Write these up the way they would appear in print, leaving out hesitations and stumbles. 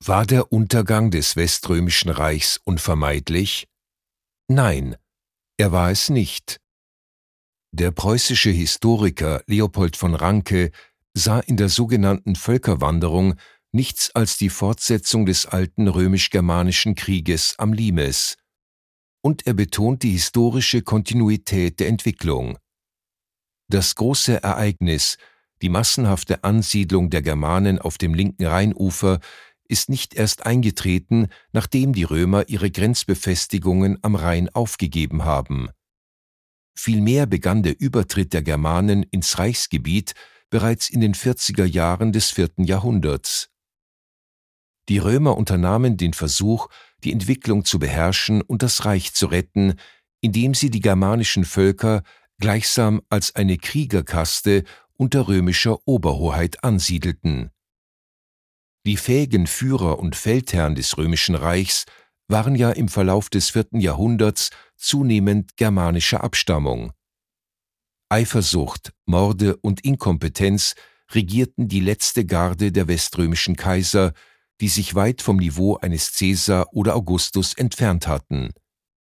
War der Untergang des Weströmischen Reichs unvermeidlich? Nein, er war es nicht. Der preußische Historiker Leopold von Ranke sah in der sogenannten Völkerwanderung nichts als die Fortsetzung des alten römisch-germanischen Krieges am Limes. Und er betont die historische Kontinuität der Entwicklung. Das große Ereignis, die massenhafte Ansiedlung der Germanen auf dem linken Rheinufer, ist nicht erst eingetreten, nachdem die Römer ihre Grenzbefestigungen am Rhein aufgegeben haben. Vielmehr begann der Übertritt der Germanen ins Reichsgebiet bereits in den 40er Jahren des 4. Jahrhunderts. Die Römer unternahmen den Versuch, die Entwicklung zu beherrschen und das Reich zu retten, indem sie die germanischen Völker gleichsam als eine Kriegerkaste unter römischer Oberhoheit ansiedelten. Die fähigen Führer und Feldherren des Römischen Reichs waren ja im Verlauf des 4. Jahrhunderts zunehmend germanischer Abstammung. Eifersucht, Morde und Inkompetenz regierten die letzte Garde der weströmischen Kaiser, die sich weit vom Niveau eines Caesar oder Augustus entfernt hatten.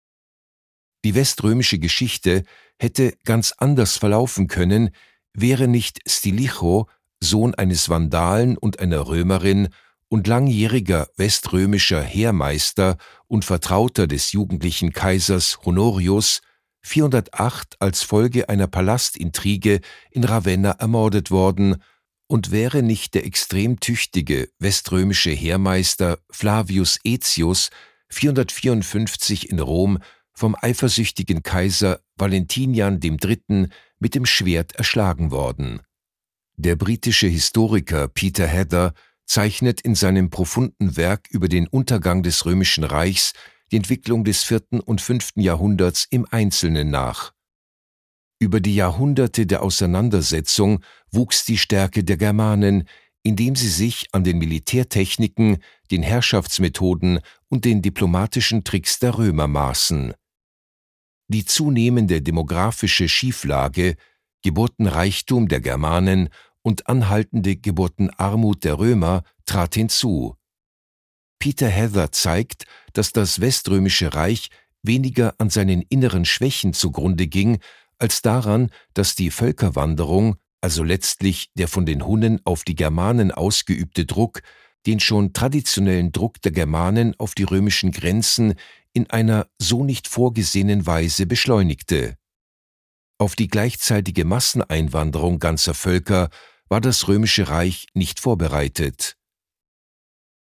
Die weströmische Geschichte hätte ganz anders verlaufen können, wäre nicht Stilicho, Sohn eines Vandalen und einer Römerin und langjähriger weströmischer Heermeister und Vertrauter des jugendlichen Kaisers Honorius, 408 als Folge einer Palastintrige in Ravenna ermordet worden, und wäre nicht der extrem tüchtige weströmische Heermeister Flavius Aetius 454 in Rom vom eifersüchtigen Kaiser Valentinian III. Mit dem Schwert erschlagen worden. Der britische Historiker Peter Heather zeichnet in seinem profunden Werk über den Untergang des Römischen Reichs die Entwicklung des 4. und 5. Jahrhunderts im Einzelnen nach. Über die Jahrhunderte der Auseinandersetzung wuchs die Stärke der Germanen, indem sie sich an den Militärtechniken, den Herrschaftsmethoden und den diplomatischen Tricks der Römer maßen. Die zunehmende demografische Schieflage, Geburtenreichtum der Germanen und anhaltende Geburtenarmut der Römer trat hinzu. Peter Heather zeigt, dass das Weströmische Reich weniger an seinen inneren Schwächen zugrunde ging, als daran, dass die Völkerwanderung, also letztlich der von den Hunnen auf die Germanen ausgeübte Druck, den schon traditionellen Druck der Germanen auf die römischen Grenzen in einer so nicht vorgesehenen Weise beschleunigte. Auf die gleichzeitige Masseneinwanderung ganzer Völker war das Römische Reich nicht vorbereitet.